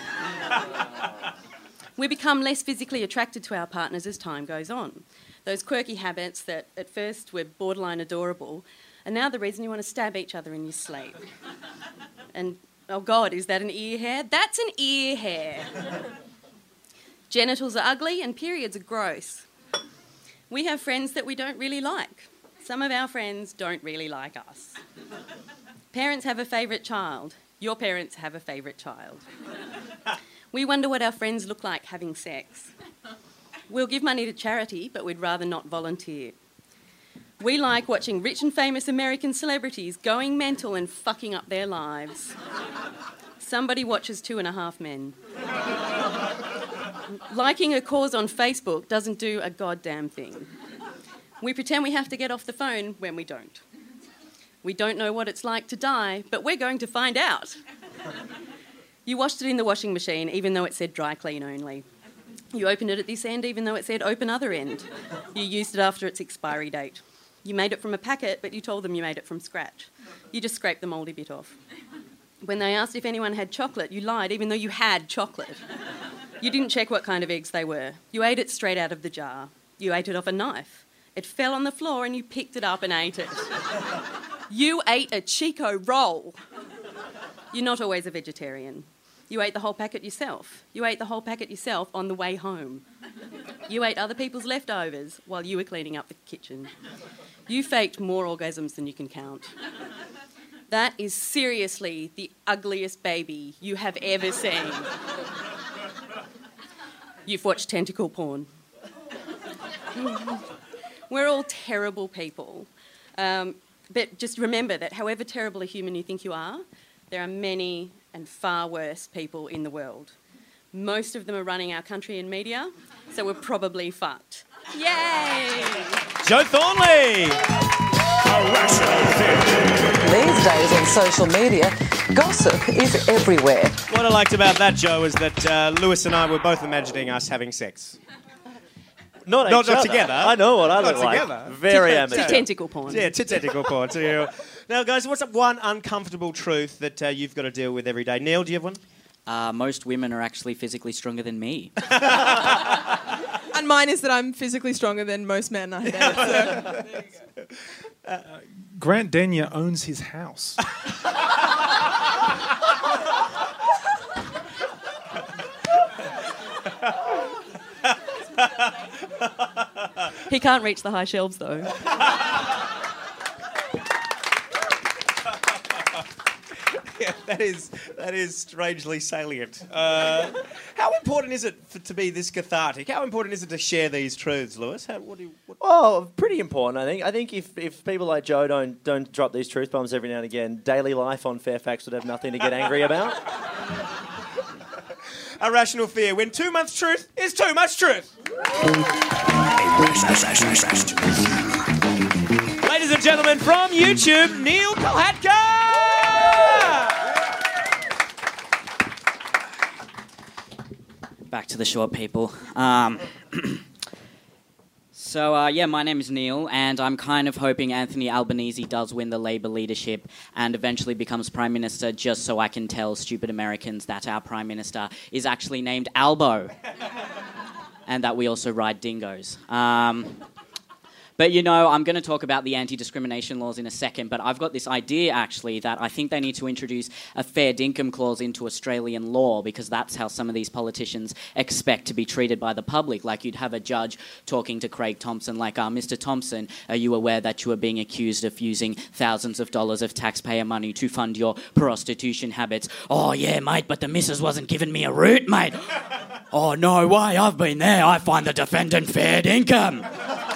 We become less physically attracted to our partners as time goes on. Those quirky habits that at first were borderline adorable are now the reason you want to stab each other in your sleep. And, oh God, is that an ear hair? That's an ear hair. Genitals are ugly and periods are gross. We have friends that we don't really like. Some of our friends don't really like us. Parents have a favourite child. Your parents have a favourite child. We wonder what our friends look like having sex. We'll give money to charity, but we'd rather not volunteer. We like watching rich and famous American celebrities going mental and fucking up their lives. Somebody watches Two and a Half Men. Liking a cause on Facebook doesn't do a goddamn thing. We pretend we have to get off the phone when we don't. We don't know what it's like to die, but we're going to find out. You washed it in the washing machine, even though it said dry clean only. You opened it at this end, even though it said open other end. You used it after its expiry date. You made it from a packet, but you told them you made it from scratch. You just scraped the mouldy bit off. When they asked if anyone had chocolate, you lied, even though you had chocolate. You didn't check what kind of eggs they were. You ate it straight out of the jar. You ate it off a knife. It fell on the floor and you picked it up and ate it. You ate a Chico roll. You're not always a vegetarian. You ate the whole packet yourself. You ate the whole packet yourself on the way home. You ate other people's leftovers while you were cleaning up the kitchen. You faked more orgasms than you can count. That is seriously the ugliest baby you have ever seen. You've watched tentacle porn. We're all terrible people. Um, but just remember that however terrible a human you think you are, there are many and far worse people in the world. Most of them are running our country and media, so we're probably fucked. Yay! Jo Thornley! These days on social media, gossip is everywhere. What I liked about that, Joe, is that uh, Lewis and I were both imagining us having sex. Not, not, each not other. together. I know what I not look like. Together. Very to, amateur. To tentacle porn. Yeah, to tentacle porn. To you. Now, guys, what's up one uncomfortable truth that uh, you've got to deal with every day? Neil, do you have one? Uh, most women are actually physically stronger than me. And mine is that I'm physically stronger than most men I date. So. Uh, Grant Denyer owns his house. He can't reach the high shelves, though. Yeah, that is that is strangely salient. Uh, how important is it for, to be this cathartic? How important is it to share these truths, Lewis? How, what do you, what... Oh, pretty important, I think. I think if, if people like Joe don't don't drop these truth bombs every now and again, daily life on Fairfax would have nothing to get angry about. A rational fear when too much truth is too much truth. Ladies and gentlemen, from YouTube, Neil Kolhatka! Back to the short people. Um, so, uh, yeah, my name is Neil, and I'm kind of hoping Anthony Albanese does win the Labour leadership and eventually becomes Prime Minister just so I can tell stupid Americans that our Prime Minister is actually named Albo and that we also ride dingoes. Um... But, you know, I'm going to talk about the anti-discrimination laws in a second, but I've got this idea, actually, that I think they need to introduce a fair dinkum clause into Australian law because that's how some of these politicians expect to be treated by the public. Like you'd have a judge talking to Craig Thompson like, uh, Mister Thompson, are you aware that you are being accused of using thousands of dollars of taxpayer money to fund your prostitution habits? Oh, yeah, mate, but the missus wasn't giving me a route, mate. Oh, no way, I've been there. I find the defendant fair dinkum.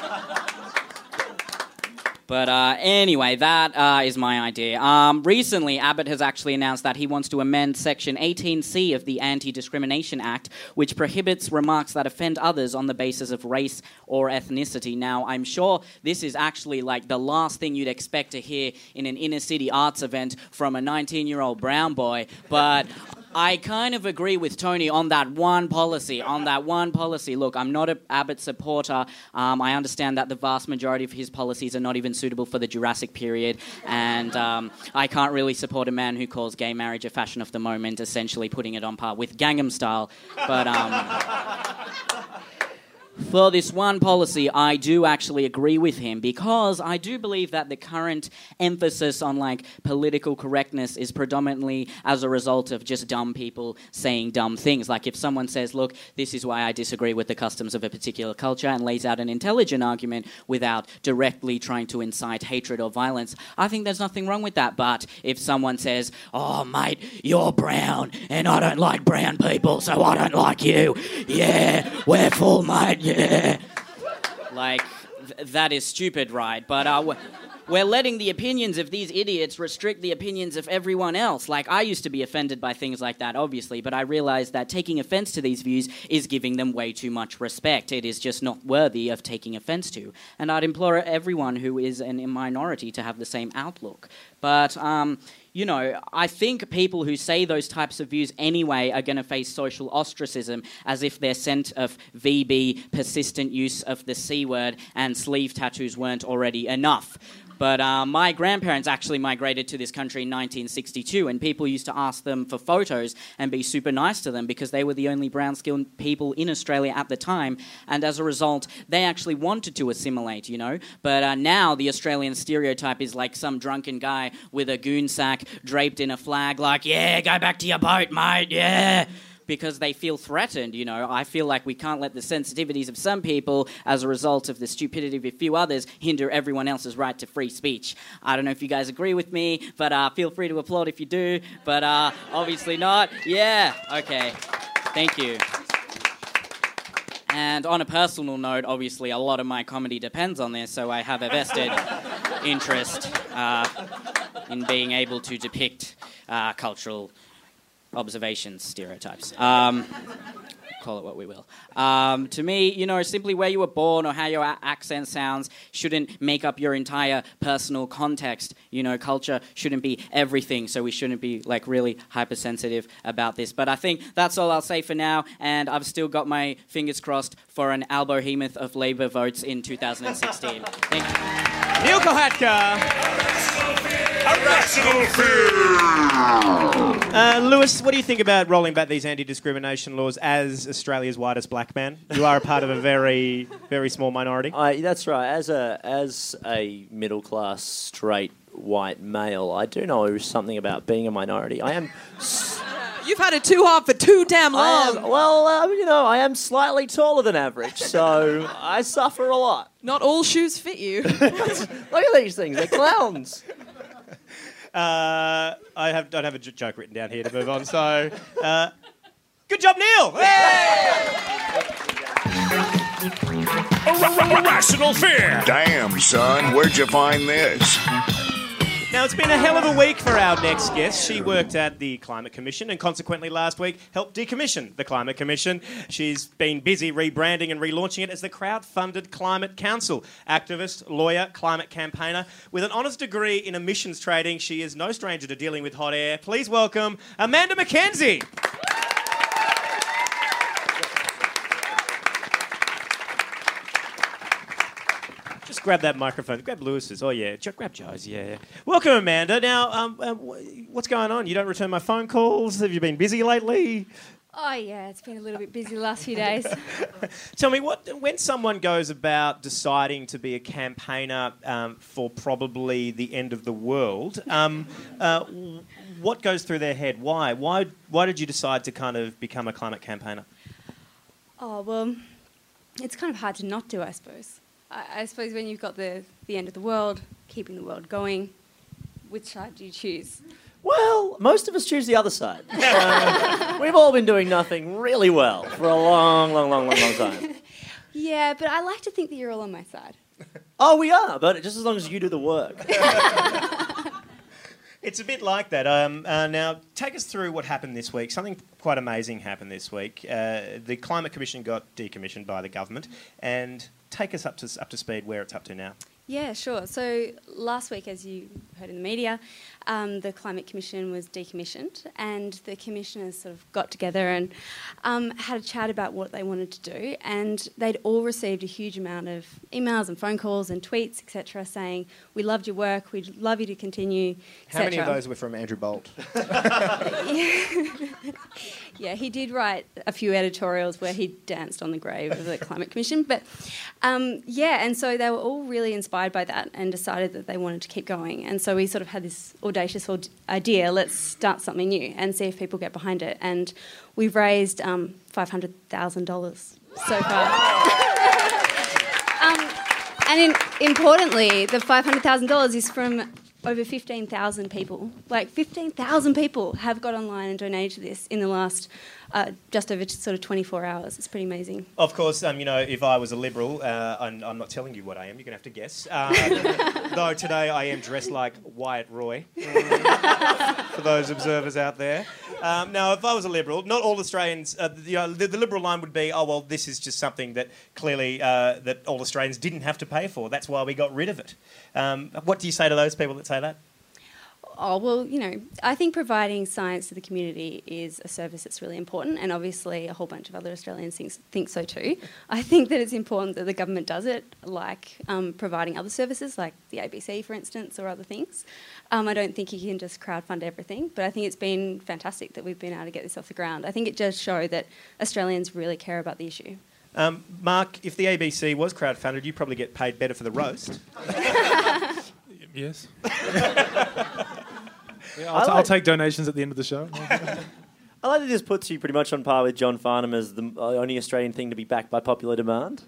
But uh, anyway, that uh, is my idea. Um, recently, Abbott has actually announced that he wants to amend Section eighteen C of the Anti-Discrimination Act, which prohibits remarks that offend others on the basis of race or ethnicity. Now, I'm sure this is actually like the last thing you'd expect to hear in an inner-city arts event from a nineteen-year-old brown boy, but I kind of agree with Tony on that one policy, on that one policy. Look, I'm not an Abbott supporter. Um, I understand that the vast majority of his policies are not even suitable for the Jurassic period, and um, I can't really support a man who calls gay marriage a fashion of the moment, essentially putting it on par with Gangnam Style. But um, for this one policy, I do actually agree with him because I do believe that the current emphasis on like political correctness is predominantly as a result of just dumb people saying dumb things. Like if someone says, look, this is why I disagree with the customs of a particular culture and lays out an intelligent argument without directly trying to incite hatred or violence, I think there's nothing wrong with that. But if someone says, oh, mate, you're brown and I don't like brown people, so I don't like you. Yeah, we're full, mate. Yeah. Like, th- that is stupid, right? But uh, we're, we're letting the opinions of these idiots restrict the opinions of everyone else. Like, I used to be offended by things like that, obviously, but I realised that taking offence to these views is giving them way too much respect. It is just not worthy of taking offence to. And I'd implore everyone who is an, a minority to have the same outlook. But, um... you know, I think people who say those types of views anyway are going to face social ostracism as if their scent of V B, persistent use of the C word, and sleeve tattoos weren't already enough. But uh, my grandparents actually migrated to this country in nineteen sixty-two, and people used to ask them for photos and be super nice to them because they were the only brown-skinned people in Australia at the time. And as a result, they actually wanted to assimilate, you know. But uh, now the Australian stereotype is like some drunken guy with a goon sack draped in a flag, like, yeah, go back to your boat, mate, yeah. Because they feel threatened, you know. I feel like we can't let the sensitivities of some people, as a result of the stupidity of a few others, hinder everyone else's right to free speech. I don't know if you guys agree with me, but uh, feel free to applaud if you do, but uh, obviously not. Yeah, okay. Thank you. And on a personal note, obviously, a lot of my comedy depends on this, so I have a vested interest uh, in being able to depict uh, cultural observations, stereotypes. Um, call it what we will. Um, to me, you know, simply where you were born or how your a- accent sounds shouldn't make up your entire personal context. You know, culture shouldn't be everything, so we shouldn't be, like, really hypersensitive about this. But I think that's all I'll say for now, and I've still got my fingers crossed for an albohemoth of Labour votes in two thousand sixteen. Thank you. Neil Kohatka. Irrational Fear! Uh, Lewis, what do you think about rolling back these anti-discrimination laws as Australia's whitest black man? You are a part of a very, very small minority. I, that's right. As a as a middle class straight white male, I do know something about being a minority. I am. S- You've had it too hard for too damn I long. am, well, uh, you know, I am slightly taller than average, so I suffer a lot. Not all shoes fit you. Look at these things; they're clowns. Uh, I have, don't have a j- joke written down here to move on, so... Uh, good job, Neil! Hey! Irrational Fear! Damn, son, where'd you find this? Now, it's been a hell of a week for our next guest. She worked at the Climate Commission and consequently last week helped decommission the Climate Commission. She's been busy rebranding and relaunching it as the crowd-funded Climate Council. Activist, lawyer, climate campaigner. With an honours degree in emissions trading, she is no stranger to dealing with hot air. Please welcome Amanda McKenzie. Just grab that microphone. Grab Lewis's. Oh, yeah. Jo- grab Joe's. Yeah. Welcome, Amanda. Now, um, uh, what's going on? You don't return my phone calls? Have you been busy lately? Oh, yeah. It's been a little bit busy the last few days. Tell me, what when someone goes about deciding to be a campaigner um, for probably the end of the world, um, uh, what goes through their head? Why? Why? Why did you decide to kind of become a climate campaigner? Oh, well, it's kind of hard to not do, I suppose. I, I suppose when you've got the, the end of the world, keeping the world going, which side do you choose? Well, most of us choose the other side. Uh, we've all been doing nothing really well for a long, long, long, long, long time. Yeah, but I like to think that you're all on my side. Oh, we are, but just as long as you do the work. It's a bit like that. Um, uh, now, take us through what happened this week. Something quite amazing happened this week. Uh, the Climate Commission got decommissioned by the government, and take us up to up to speed where it's up to now. Yeah, sure. So last week, as you heard in the media, um, the Climate Commission was decommissioned, and the commissioners sort of got together and um, had a chat about what they wanted to do, and they'd all received a huge amount of emails and phone calls and tweets, et cetera, saying, we loved your work, we'd love you to continue, et cetera. How many of those were from Andrew Bolt? Yeah, he did write a few editorials where he danced on the grave of the Climate Commission. But, um, yeah, and so they were all really inspired by that and decided that they wanted to keep going. And so we sort of had this audacious idea, let's start something new and see if people get behind it. And we've raised um, five hundred thousand dollars so far. um, and in, importantly, the five hundred thousand dollars is from over fifteen thousand people. Like, fifteen thousand people have got online and donated to this in the last uh, just over sort of twenty-four hours. It's pretty amazing. Of course, um, you know, if I was a Liberal, uh, I'm, I'm not telling you what I am, you're going to have to guess. Uh, though today I am dressed like Wyatt Roy, for those observers out there. Um, now, if I was a Liberal, not all Australians, uh, the, you know, the, the Liberal line would be, oh, well, this is just something that clearly uh, that all Australians didn't have to pay for. That's why we got rid of it. Um, what do you say to those people that say that? Oh, well, you know, I think providing science to the community is a service that's really important, and obviously a whole bunch of other Australians think, think so too. I think that it's important that the government does it, like um, providing other services, like the A B C, for instance, or other things. Um, I don't think you can just crowdfund everything, but I think it's been fantastic that we've been able to get this off the ground. I think it does show that Australians really care about the issue. Um, Mark, if the A B C was crowdfunded, you'd probably get paid better for the roast. Yes. Yeah, I'll, t- I'll take donations at the end of the show. I like that this puts you pretty much on par with John Farnham as the only Australian thing to be backed by popular demand.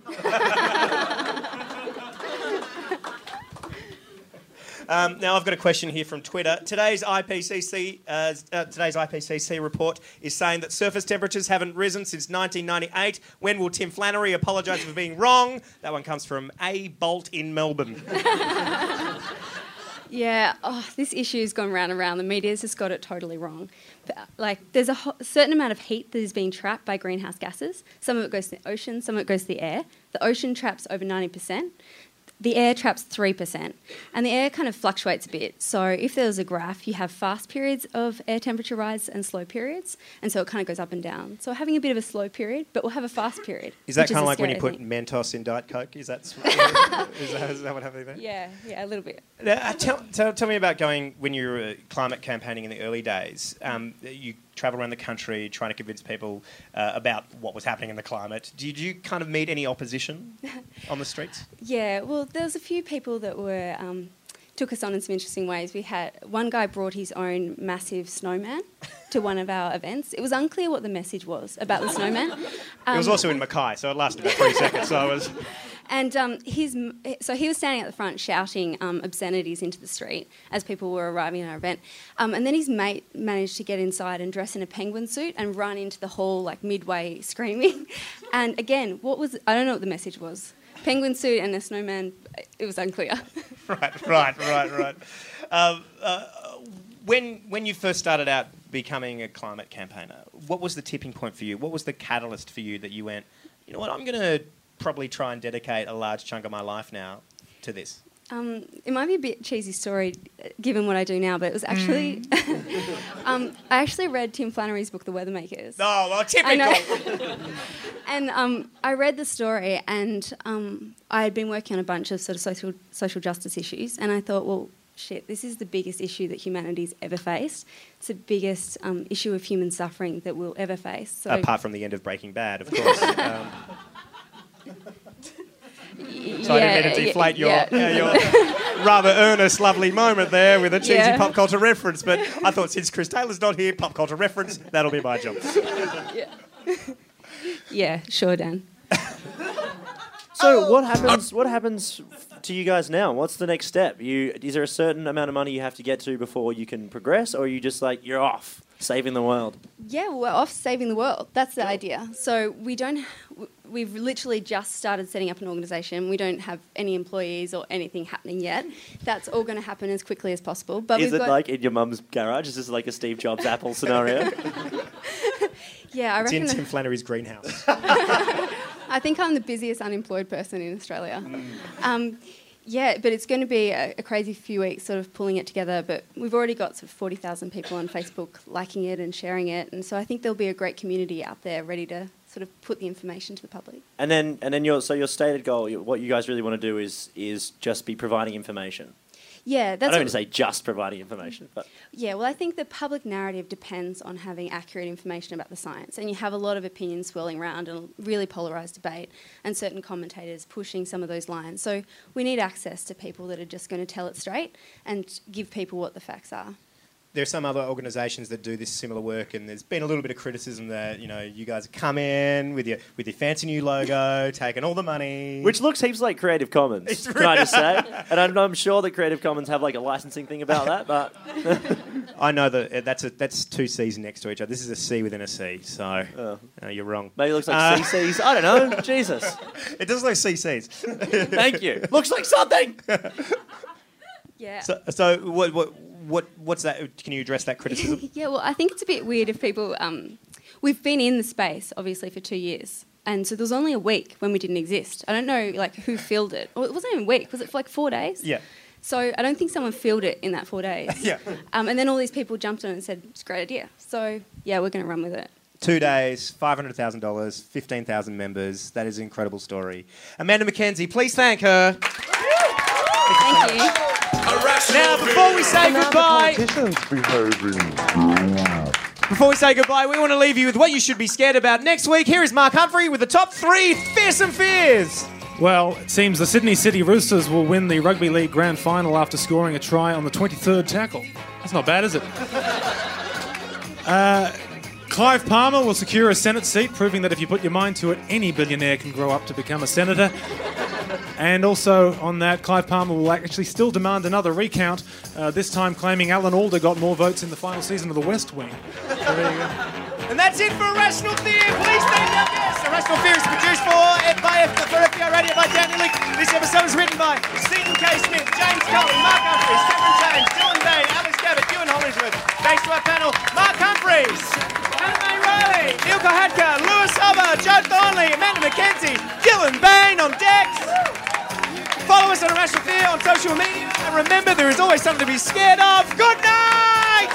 Um, now I've got a question here from Twitter. Today's I P C C uh, uh, today's I P C C report is saying that surface temperatures haven't risen since nineteen ninety-eight. When will Tim Flannery apologise for being wrong? That one comes from A Bolt in Melbourne. Yeah, oh, this issue's gone round and round. The media's just got it totally wrong. But, like, there's a ho- certain amount of heat that is being trapped by greenhouse gases. Some of it goes to the ocean, some of it goes to the air. The ocean traps over ninety percent. The air traps three percent. And the air kind of fluctuates a bit. So if there was a graph, you have fast periods of air temperature rise and slow periods. And so it kind of goes up and down. So we're having a bit of a slow period, but we'll have a fast period. Is that kind of is like when you scary put thing. Mentos in Diet Coke? Is that, is that, is that what happened there? Yeah, yeah, a little bit. Now, uh, tell, tell, tell me about going, when you were climate campaigning in the early days, um, you travel around the country trying to convince people uh, about what was happening in the climate. Did you kind of meet any opposition on the streets? Yeah, well, there was a few people that were um, took us on in some interesting ways. We had one guy brought his own massive snowman to one of our events. It was unclear what the message was about the snowman. Um, it was also in Mackay, so it lasted about three seconds. So I was. And um, his, so he was standing at the front shouting um, obscenities into the street as people were arriving at our event. Um, and then his mate managed to get inside and dress in a penguin suit and run into the hall like midway screaming. And again, what was, I don't know what the message was. Penguin suit and a snowman, it was unclear. Right, right, right, right. Um, uh, when, when you first started out becoming a climate campaigner, what was the tipping point for you? What was the catalyst for you that you went, you know what, I'm going to probably try and dedicate a large chunk of my life now to this? Um, it might be a bit cheesy story given what I do now, but it was actually... um, I actually read Tim Flannery's book, The Weathermakers. Oh, well, typical! And um, I read the story and um, I had been working on a bunch of sort of social, social justice issues, and I thought, well, shit, this is the biggest issue that humanity's ever faced. It's the biggest um, issue of human suffering that we'll ever face. So Apart from the end of Breaking Bad, of course. um, y- so I yeah, didn't mean to deflate yeah, your, yeah. uh, your rather earnest, lovely moment there with a cheesy Yeah. pop culture reference, but I thought since Chris Taylor's not here, pop culture reference, that'll be my job. yeah. yeah, sure, Dan. So what happens? What happens to you guys now? What's the next step? You is there a certain amount of money you have to get to before you can progress, or are you just like you're off saving the world? Yeah, we're off saving the world. That's the idea. So we don't. We've literally just started setting up an organisation. We don't have any employees or anything happening yet. That's all going to happen as quickly as possible. But is we've it got, like in your mum's garage? Is this like a Steve Jobs Apple scenario? Yeah, I It's reckon. in Tim Flannery's greenhouse. I think I'm the busiest unemployed person in Australia. Um, yeah, but it's going to be a, a crazy few weeks sort of pulling it together, but we've already got sort of forty thousand people on Facebook liking it and sharing it, and so I think there'll be a great community out there ready to sort of put the information to the public. And then, and then your so your stated goal, you- what you guys really want to do is is just be providing information. Yeah, that's I don't mean what- to say just providing information, but Yeah, well, I think the public narrative depends on having accurate information about the science, and you have a lot of opinions swirling around and really polarised debate, and certain commentators pushing some of those lines. So we need access to people that are just going to tell it straight and give people what the facts are. There are some other organisations that do this similar work, and there's been a little bit of criticism that, you know, you guys come in with your with your fancy new logo, taking all the money. which looks heaps like Creative Commons. It's Can I just say? And I'm, I'm sure that Creative Commons have like a licensing thing about that, but I know that uh, that's a, that's two C's next to each other. This is a C within a C, so Oh. uh, you're wrong. maybe it looks like Uh, C Cs. I don't know. Jesus. It does look like C Cs. Thank you. Looks like something. Yeah. So, so what what what what's that? Can you address that criticism? Yeah, well, I think it's a bit weird if people... Um, we've been in the space, obviously, for two years. And so there was only a week when we didn't exist. I don't know, like, who filled it. Well, it wasn't even a week. Was it for, like, four days? Yeah. So I don't think someone filled it in that four days. Yeah. Um, and then all these people jumped on it and said, it's a great idea. So, yeah, we're going to run with it. Two days, five hundred thousand dollars, fifteen thousand members. That is an incredible story. Amanda McKenzie, please thank her. Thank you. Now, before we say goodbye, before we say goodbye, we want to leave you with what you should be scared about next week. Here is Mark Humphrey with the top three fearsome fears. Well, it seems the Sydney City Roosters will win the Rugby League Grand Final after scoring a try on the twenty-third tackle. That's not bad, is it? Uh, Clive Palmer will secure a Senate seat, proving that if you put your mind to it, any billionaire can grow up to become a senator. And also on that, Clive Palmer will actually still demand another recount, uh, this time claiming Alan Alda got more votes in the final season of The West Wing. So there you go. And that's it for Irrational Fear. Please thank our guests. Irrational Fear is produced for, by, for F B I Radio by Danny Lick. This episode was written by Stephen K. Smith, James Cullen, Mark Humphries, Cameron James, Dylan Bain, Alex Gabbett, Ewan Hollingsworth. Thanks to our panel, Mark Humphries, Hannah May Riley, Neil Kohadka, Lewis Hubbard, Joe Thornley, Amanda McKenzie, Dylan Bain on decks. Follow us on Irrational Fear on social media. And remember, there is always something to be scared of. Good night!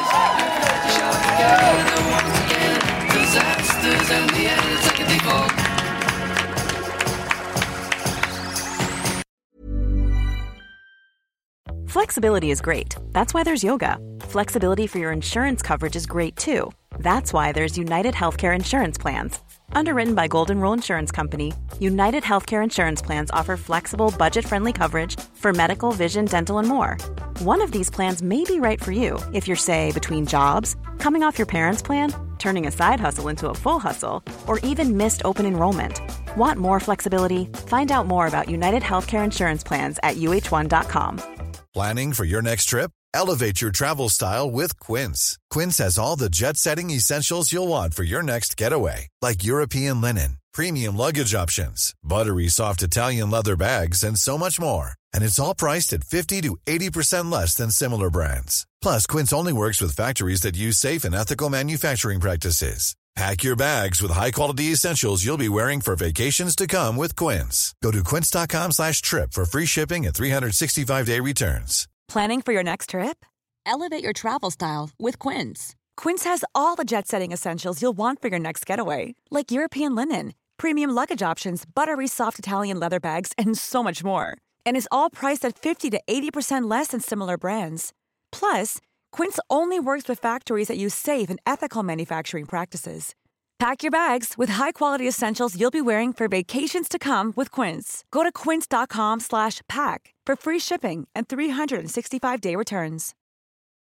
Flexibility is great. That's why there's yoga. Flexibility for your insurance coverage is great too. That's why there's United Healthcare Insurance Plans. Underwritten by Golden Rule Insurance Company, United Healthcare Insurance Plans offer flexible, budget-friendly coverage for medical, vision, dental, and more. One of these plans may be right for you if you're, say, between jobs, coming off your parents' plan, turning a side hustle into a full hustle, or even missed open enrollment. Want more flexibility? Find out more about United Healthcare Insurance Plans at U H one dot com. Planning for your next trip? Elevate your travel style with Quince. Quince has all the jet-setting essentials you'll want for your next getaway, like European linen, premium luggage options, buttery soft Italian leather bags, and so much more. And it's all priced at fifty to eighty percent less than similar brands. Plus, Quince only works with factories that use safe and ethical manufacturing practices. Pack your bags with high-quality essentials you'll be wearing for vacations to come with Quince. Go to quince.com slash trip for free shipping and three sixty-five day returns. Planning for your next trip? Elevate your travel style with Quince. Quince has all the jet-setting essentials you'll want for your next getaway, like European linen, premium luggage options, buttery soft Italian leather bags, and so much more. And is all priced at fifty to eighty percent less than similar brands. Plus, Quince only works with factories that use safe and ethical manufacturing practices. Pack your bags with high-quality essentials you'll be wearing for vacations to come with Quince. Go to quince.com slash pack for free shipping and three sixty-five day returns.